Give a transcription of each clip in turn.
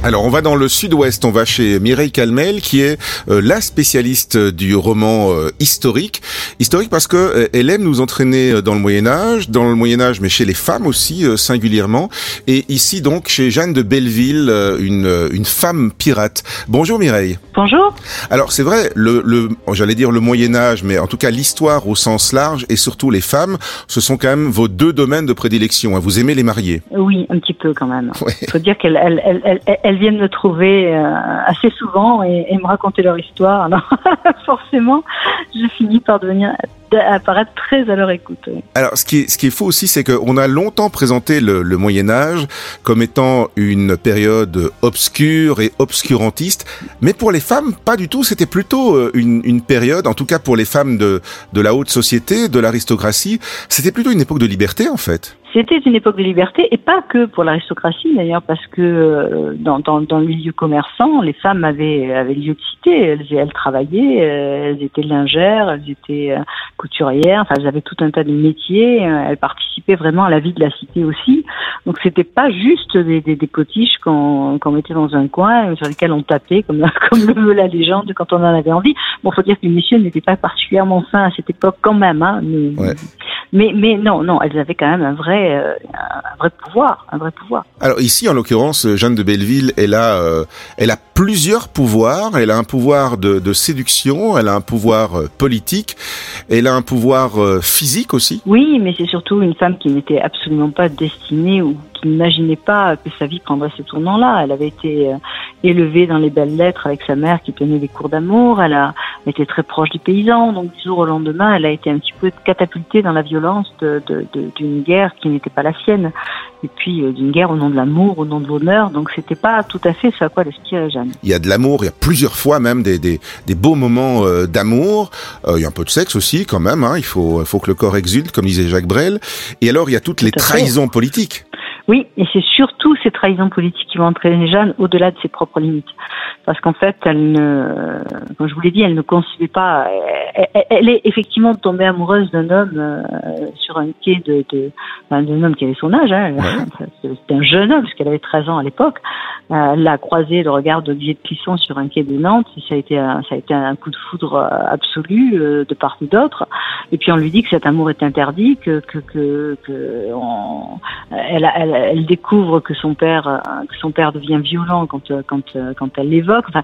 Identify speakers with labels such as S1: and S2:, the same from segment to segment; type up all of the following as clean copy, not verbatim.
S1: Alors, on va dans le sud-ouest, on va chez Mireille Calmel, qui est la spécialiste du roman historique. Historique parce que elle aime nous entraîner dans le Moyen-Âge, mais chez les femmes aussi, singulièrement. Et ici, donc, chez Jeanne de Belleville, une femme pirate. Bonjour Mireille.
S2: Bonjour.
S1: Alors, c'est vrai, j'allais dire le Moyen-Âge, mais en tout cas, l'histoire au sens large et surtout les femmes, ce sont quand même vos deux domaines de prédilection. Vous aimez les mariés?
S2: Oui, un petit peu quand même.
S1: Ouais.
S2: Il faut dire qu'elles viennent me trouver assez souvent et me raconter leur histoire. Alors, forcément, je finis par apparaître très à leur écoute. Oui.
S1: Alors, ce qui est faux aussi, c'est qu'on a longtemps présenté le Moyen-Âge comme étant une période obscure et obscurantiste, mais pour les femmes, pas du tout. C'était plutôt une période, en tout cas pour les femmes de la haute société, de l'aristocratie, c'était plutôt une époque de liberté, en fait.
S2: C'était une époque de liberté, et pas que pour l'aristocratie d'ailleurs, parce que dans le milieu commerçant, les femmes avaient lieu de cité. Elles travaillaient, elles étaient lingères, elles étaient couturières, enfin elles avaient tout un tas de métiers, elles participaient vraiment à la vie de la cité aussi. Donc c'était pas juste des potiches qu'on mettait dans un coin sur lesquelles on tapait comme le veut la légende quand on en avait envie. Bon, faut dire que les messieurs n'étaient pas particulièrement fins à cette époque quand même, hein.
S1: Ouais.
S2: Mais non, elles avaient quand même un vrai pouvoir.
S1: Alors ici, en l'occurrence, Jeanne de Belleville, elle a plusieurs pouvoirs. Elle a un pouvoir de séduction, elle a un pouvoir politique, elle a un pouvoir physique aussi.
S2: Oui, mais c'est surtout une femme qui n'était absolument pas destinée ou qui n'imaginait pas que sa vie prendrait ce tournant-là. Elle avait été élevée dans les belles lettres avec sa mère qui tenait des cours d'amour. Elle a été très proche des paysans. Donc du jour au lendemain, elle a été un petit peu catapultée dans la violence d'une guerre qui n'était pas la sienne. Et puis d'une guerre au nom de l'amour, au nom de l'honneur. Donc c'était pas tout à fait ce à quoi elle aspirait Jeanne.
S1: Il y a de l'amour, il y a plusieurs fois même des beaux moments d'amour. Il y a un peu de sexe aussi quand même. Hein. Il faut que le corps exulte, comme disait Jacques Brel. Et alors il y a toutes les trahisons politiques.
S2: Oui, et c'est surtout ces trahisons politiques qui vont entraîner Jeanne au-delà de ses propres limites. Parce qu'en fait, comme je vous l'ai dit, elle ne concevait pas. Elle est effectivement tombée amoureuse d'un homme sur un quai d'un homme qui avait son âge. Hein. Ouais. C'était un jeune homme, puisqu'elle avait 13 ans à l'époque. Elle l'a croisé le regard d'Olivier de Clisson sur un quai de Nantes. Et ça a été un coup de foudre absolu de part et d'autre. Et puis on lui dit que cet amour est interdit, elle découvre que son père devient violent quand elle l'évoque. Enfin,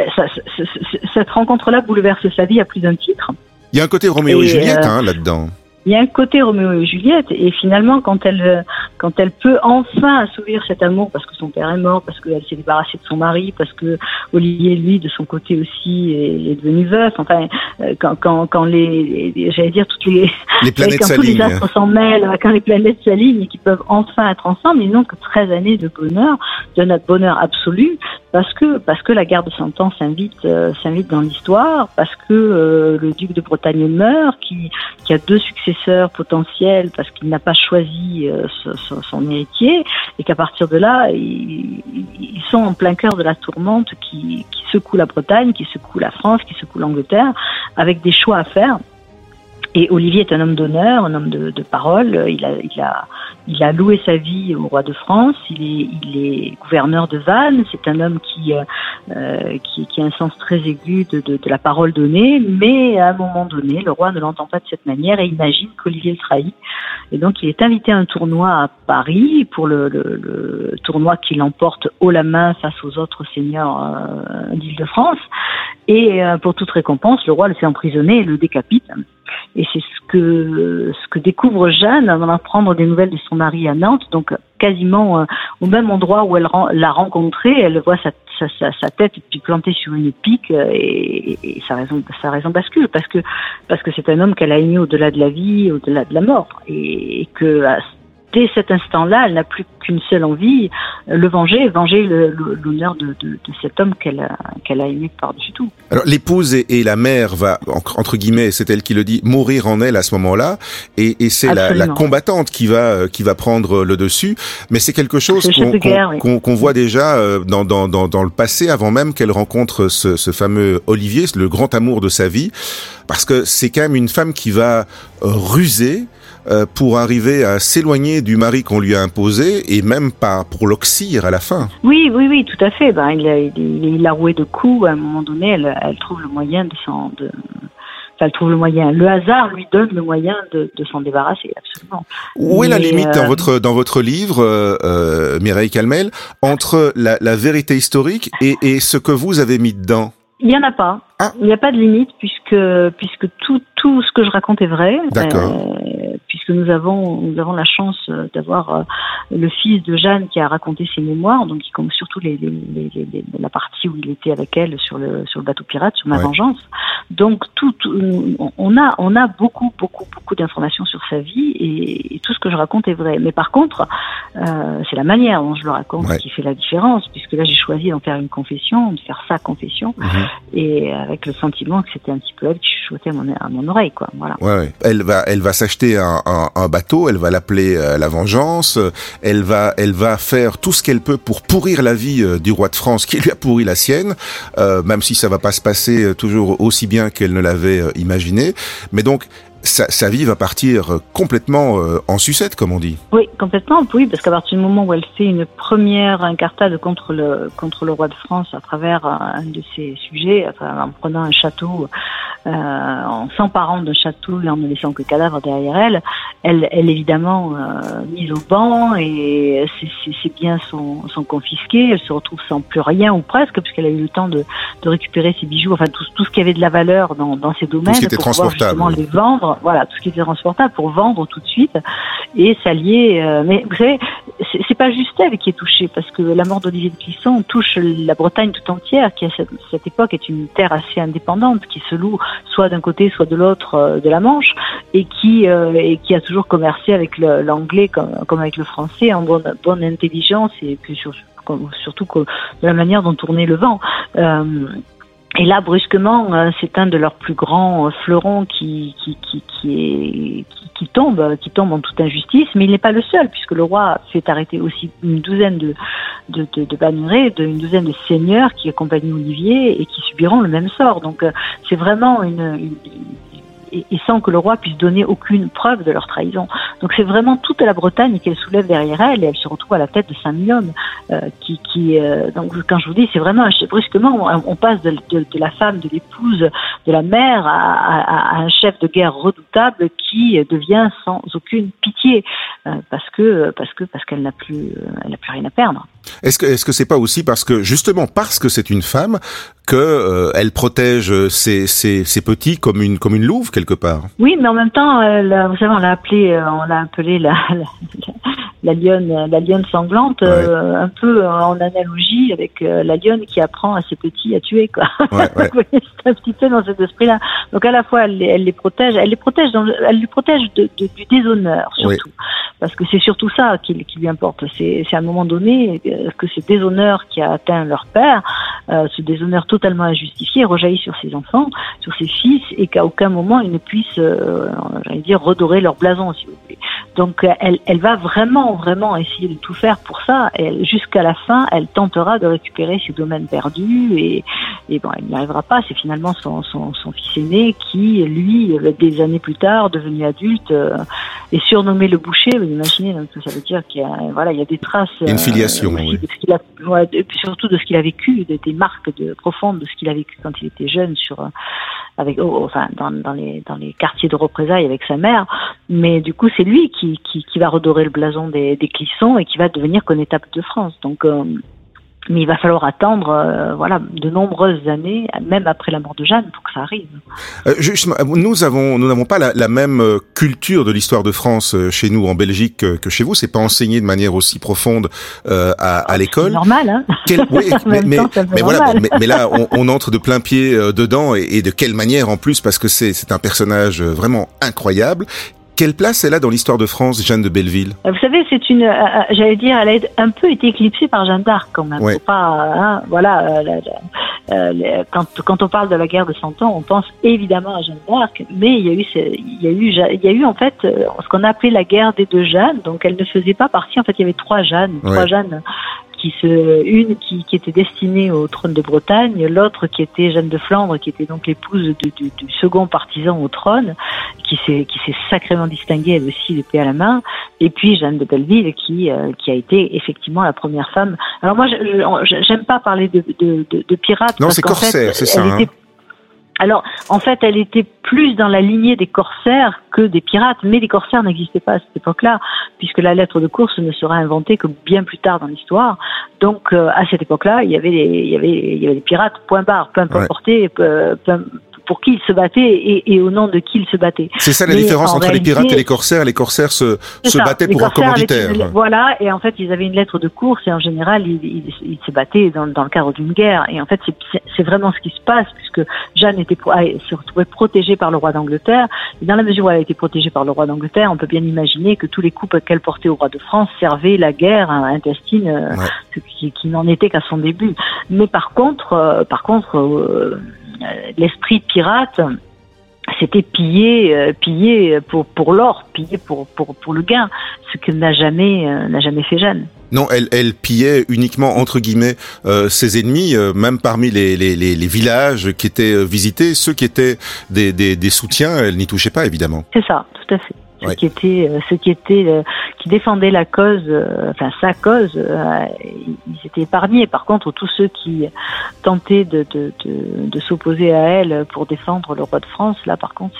S2: cette rencontre-là bouleverse sa vie à plus d'un titre.
S1: Il y a un côté Roméo et Juliette là-dedans.
S2: Il y a un côté Roméo et Juliette, et finalement, quand elle peut enfin assouvir cet amour, parce que son père est mort, parce qu'elle s'est débarrassée de son mari, parce que Olivier, lui, de son côté aussi, est devenu veuf. Enfin, quand j'allais dire toutes les
S1: planètes
S2: quand tous les astres s'en mêlent, quand les planètes s'alignent et qu'ils peuvent enfin être ensemble, ils n'ont que 13 années de bonheur, de notre bonheur absolu, parce que la guerre de Cent Ans s'invite dans l'histoire, parce que le duc de Bretagne meurt, qui a deux successeurs potentiels parce qu'il n'a pas choisi son héritier, et qu'à partir de là, ils sont en plein cœur de la tourmente qui secoue la Bretagne, qui secoue la France, qui secoue l'Angleterre, avec des choix à faire. Et Olivier est un homme d'honneur, un homme de parole. Il a loué sa vie au roi de France. Il est gouverneur de Vannes. C'est un homme qui a un sens très aigu de la parole donnée. Mais à un moment donné, le roi ne l'entend pas de cette manière et imagine qu'Olivier le trahit. Et donc, il est invité à un tournoi à Paris pour le tournoi qu'il emporte haut la main face aux autres seigneurs d'Île-de-France. Et pour toute récompense, le roi le fait emprisonner et le décapite. Et c'est ce que découvre Jeanne avant d'apprendre des nouvelles de son mari à Nantes. Donc quasiment au même endroit où elle l'a rencontré, elle voit sa tête puis plantée sur une pique et sa raison bascule parce que c'est un homme qu'elle a aimé au-delà de la vie, au-delà de la mort, et que dès cet instant-là, elle n'a plus qu'une seule envie, venger l'honneur de cet homme qu'elle a aimé par-dessus tout.
S1: Alors l'épouse et la mère va, entre guillemets, c'est elle qui le dit, mourir en elle à ce moment-là, et c'est la combattante qui va prendre le dessus, mais c'est quelque chose qu'on voit déjà dans le passé, avant même qu'elle rencontre ce fameux Olivier, le grand amour de sa vie, parce que c'est quand même une femme qui va ruser, pour arriver à s'éloigner du mari qu'on lui a imposé et même pas pour l'oxyre à la fin.
S2: Oui, tout à fait. Il l'a roué de coups. À un moment donné, elle trouve le moyen elle trouve le moyen. Le hasard lui donne le moyen de s'en débarrasser, absolument.
S1: Où est la limite dans votre livre, Mireille Calmel, entre la vérité historique et ce que vous avez mis dedans?
S2: Il y en a pas.
S1: Ah.
S2: Il n'y a pas de limite puisque tout ce que je raconte est vrai.
S1: D'accord.
S2: Puisque nous avons la chance d'avoir le fils de Jeanne qui a raconté ses mémoires, donc qui compte surtout la partie où il était avec elle sur le bateau pirate, sur Ma Vengeance. Donc on a beaucoup d'informations sur sa vie et tout ce que je raconte est vrai. Mais par contre, c'est la manière dont je le raconte qui fait la différence, puisque là j'ai choisi d'en faire une confession, de faire sa confession, et avec le sentiment que c'était un petit peu elle qui chuchotait à mon oreille, quoi. Voilà.
S1: Ouais. Elle va s'acheter un bateau, elle va l'appeler La Vengeance, elle va faire tout ce qu'elle peut pour pourrir la vie du roi de France qui lui a pourri la sienne, même si ça va pas se passer toujours aussi bien qu'elle ne l'avait imaginé. Mais donc sa vie va partir complètement en sucette, comme on dit. Oui,
S2: complètement, oui, parce qu'à partir du moment où elle fait une première incartade contre le roi de France à travers un de ses sujets, en prenant un château, en s'emparant d'un château et en ne laissant que cadavre derrière elle évidemment mise au banc, et ses biens sont confisqués, elle se retrouve sans plus rien ou presque, puisqu'elle a eu le temps de récupérer ses bijoux, enfin tout ce qui avait de la valeur dans ses domaines,
S1: tout ce qui était transportable,
S2: les vendre. Voilà, tout ce qui était transportable pour vendre tout de suite et s'allier. Mais vous savez, c'est pas juste elle qui est touchée, parce que la mort d'Olivier de Clisson touche la Bretagne tout entière, qui à cette époque est une terre assez indépendante, qui se loue soit d'un côté, soit de l'autre de la Manche, et qui a toujours commercé avec l'anglais comme avec le français en bonne intelligence, et puis surtout de la manière dont tournait le vent. Et là, brusquement, c'est un de leurs plus grands fleurons qui tombe en toute injustice, mais il n'est pas le seul, puisque le roi fait arrêter aussi une douzaine de bannurés, une douzaine de seigneurs qui accompagnent Olivier et qui subiront le même sort. Donc, c'est vraiment et sans que le roi puisse donner aucune preuve de leur trahison. Donc c'est vraiment toute la Bretagne qu'elle soulève derrière elle, et elle se retrouve à la tête de 5000 hommes. Donc quand je vous dis, c'est vraiment brusquement on passe de la femme, de l'épouse, de la mère à un chef de guerre redoutable qui devient sans aucune pitié, parce qu'elle n'a plus rien à perdre.
S1: Est-ce que c'est pas aussi parce que c'est une femme que elle protège ses petits comme une louve quelque part?
S2: Oui, mais en même temps, vous savez, on l'a appelée la lionne sanglante, un peu en analogie avec la lionne qui apprend à ses petits à tuer, quoi.
S1: Ouais.
S2: C'est un petit peu dans cet esprit-là. Donc à la fois elle les protège du déshonneur surtout, parce que c'est surtout ça qui lui importe. C'est à un moment donné que ce déshonneur qui a atteint leur père, ce déshonneur totalement injustifié, rejaillit sur ses enfants, sur ses fils, et qu'à aucun moment ils ne puissent, redorer leur blason, si vous voulez. Donc elle va vraiment essayer de tout faire pour ça. Jusqu'à la fin, elle tentera de récupérer ses domaines perdus, et bon, elle n'y arrivera pas. C'est finalement son fils aîné qui, lui, des années plus tard, devenu adulte, est surnommé le boucher. Vous imaginez, donc ça veut dire qu'il y a des traces.
S1: Une filiation,
S2: de ce qu'il a, et puis surtout de ce qu'il a vécu, des marques profondes de ce qu'il a vécu quand il était jeune dans les quartiers de représailles avec sa mère. Mais du coup, c'est lui qui va redorer le blason des Clisson et qui va devenir connétable de France. Donc, mais il va falloir attendre de nombreuses années, même après la mort de Jeanne, pour que ça arrive.
S1: Justement, nous n'avons pas la même culture de l'histoire de France chez nous en Belgique que chez vous. C'est pas enseigné de manière aussi profonde à l'école.
S2: C'est normal, hein.
S1: Mais là, on entre de plein pied dedans, et de quelle manière en plus, parce que c'est un personnage vraiment incroyable. Quelle place elle a dans l'histoire de France, Jeanne de Belleville?
S2: Vous savez, c'est elle a un peu été éclipsée par Jeanne d'Arc quand même. Faut pas, quand on parle de la guerre de 100 ans, on pense évidemment à Jeanne d'Arc, mais il y a eu en fait ce qu'on a appelé la guerre des deux Jeannes. Donc elle ne faisait pas partie. En fait, il y avait trois Jeannes une qui était destinée au trône de Bretagne, l'autre qui était Jeanne de Flandre, qui était donc l'épouse du second partisan au trône, qui s'est sacrément distinguée elle aussi l'épée à la main, et puis Jeanne de Belleville qui a été effectivement la première femme. Alors moi j'aime pas parler de pirates.
S1: Non, c'est corsaire, c'est ça.
S2: Alors, en fait, elle était plus dans la lignée des corsaires que des pirates, mais les corsaires n'existaient pas à cette époque-là, puisque la lettre de course ne sera inventée que bien plus tard dans l'histoire. Donc, à cette époque-là, il y avait les pirates, point barre, peu importe pour qui ils se battaient et au nom de qui ils se battaient.
S1: C'est ça la différence entre les pirates et les corsaires. Les corsaires se battaient pour un commanditaire.
S2: Voilà, et en fait, ils avaient une lettre de course et en général, ils se battaient dans le cadre d'une guerre. Et en fait, c'est vraiment ce qui se passe, puisque Jeanne se retrouvait protégée par le roi d'Angleterre. Et dans la mesure où elle a été protégée par le roi d'Angleterre, on peut bien imaginer que tous les coups qu'elle portait au roi de France servaient la guerre intestine, qui n'en était qu'à son début. Mais par contre, l'esprit pirate, c'était piller pour l'or, piller pour le gain, ce que n'a jamais fait Jeanne.
S1: Non, elle pillait uniquement entre guillemets ses ennemis, même parmi les villages qui étaient visités, ceux qui étaient des soutiens, elle n'y touchait pas évidemment.
S2: C'est ça, tout à fait. Qui défendait la cause, sa cause, ils étaient épargnés. Par contre, tous ceux qui tentaient de s'opposer à elle pour défendre le roi de France, là, par contre,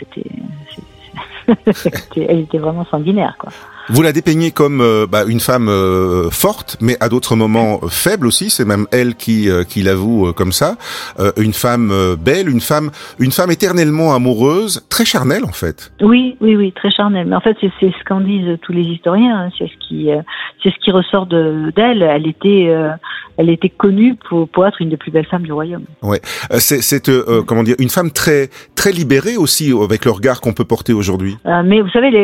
S2: elle était vraiment sanguinaire, quoi.
S1: Vous la dépeignez comme une femme forte, mais à d'autres moments faible aussi. C'est même elle qui l'avoue comme ça. Une femme belle, une femme éternellement amoureuse, très charnelle en fait.
S2: Oui, très charnelle. Mais en fait, c'est ce qu'en disent tous les historiens. Hein. C'est ce qui ressort d'elle. Elle était connue pour être une des plus belles femmes du royaume.
S1: Ouais, c'est une femme très très libérée aussi avec le regard qu'on peut porter aujourd'hui.
S2: Mais vous savez,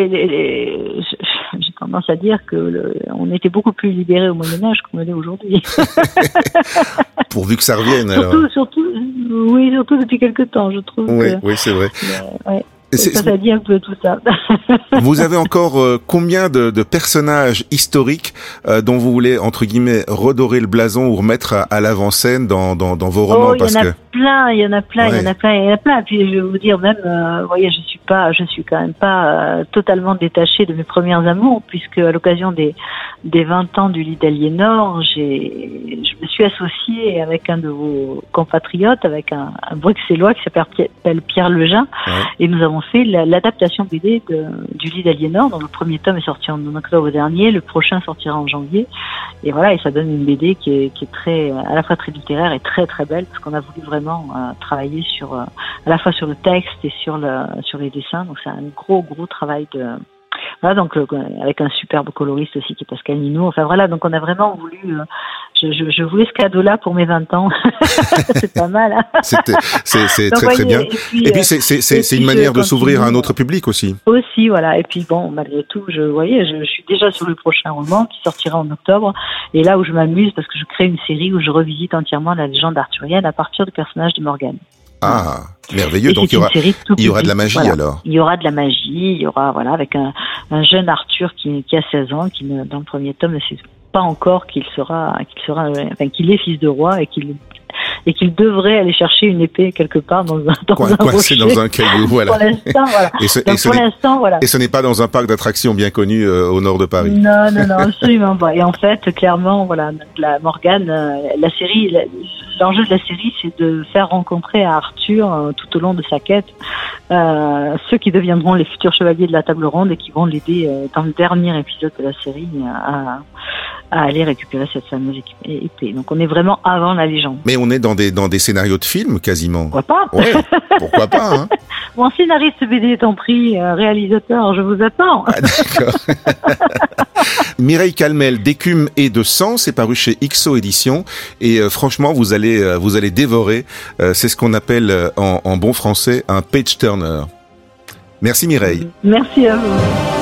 S2: j'ai tendance à dire que on était beaucoup plus libérés au Moyen-Âge qu'on l'est aujourd'hui.
S1: Pourvu que ça revienne.
S2: Surtout depuis quelque temps, je trouve.
S1: Oui, c'est vrai.
S2: Ça dit un peu tout ça.
S1: Vous avez encore combien de personnages historiques dont vous voulez, entre guillemets, redorer le blason ou remettre à l'avant-scène dans vos romans?
S2: Il y en a plein. Puis je vais vous dire même, je suis quand même pas totalement détachée de mes premières amours, puisque à l'occasion des 20 ans du lit d'Aliénor, je me suis associée avec un de vos compatriotes, avec un Bruxellois qui s'appelle Pierre Lejean, et nous avons fait l'adaptation BD du lit d'Aliénor. Donc le premier tome est sorti en octobre dernier, le prochain sortira en janvier, et voilà, et ça donne une BD qui est très, à la fois très littéraire et très très belle, parce qu'on a voulu vraiment travailler à la fois sur le texte et sur les dessins. Donc c'est un gros travail voilà, donc avec un superbe coloriste aussi qui est Pascal Nino. Enfin voilà, donc on a vraiment voulu. Je voulais ce cadeau-là pour mes 20 ans. C'est pas mal. Hein.
S1: C'est très bien. Et puis c'est une manière de s'ouvrir à un autre public aussi.
S2: Aussi, voilà. Et puis bon, malgré tout, je suis déjà sur le prochain roman qui sortira en octobre. Et là où je m'amuse, parce que je crée une série où je revisite entièrement la légende arthurienne à partir du personnage de Morgane.
S1: Ah, merveilleux. Donc il y aura de la magie, voilà. Alors.
S2: Il y aura de la magie, il y aura avec un jeune Arthur qui a 16 ans, qui dans le premier tome ne sait pas encore qu'il est fils de roi et qu'il devrait aller chercher une épée quelque part dans un rocher.
S1: Dans un caillou, voilà.
S2: Pour l'instant, voilà.
S1: Et ce n'est pas dans un parc d'attractions bien connu au nord de Paris.
S2: Non, absolument pas. Et en fait, clairement, voilà, la Morgane, la série, l'enjeu de la série, c'est de faire rencontrer à Arthur, tout au long de sa quête, ceux qui deviendront les futurs chevaliers de la table ronde et qui vont l'aider dans le dernier épisode de la série à aller récupérer cette fameuse épée. Donc on est vraiment avant la légende.
S1: Mais on est dans des scénarios de films quasiment.
S2: Pourquoi pas?
S1: Ouais, pourquoi pas, hein.
S2: Mon scénariste BD étant pris, réalisateur, je vous attends.
S1: Ah, d'accord. Mireille Calmel, d'Écume et de sang, c'est paru chez XO Éditions et franchement vous allez dévorer. C'est ce qu'on appelle en bon français un page turner. Merci Mireille.
S2: Merci à vous.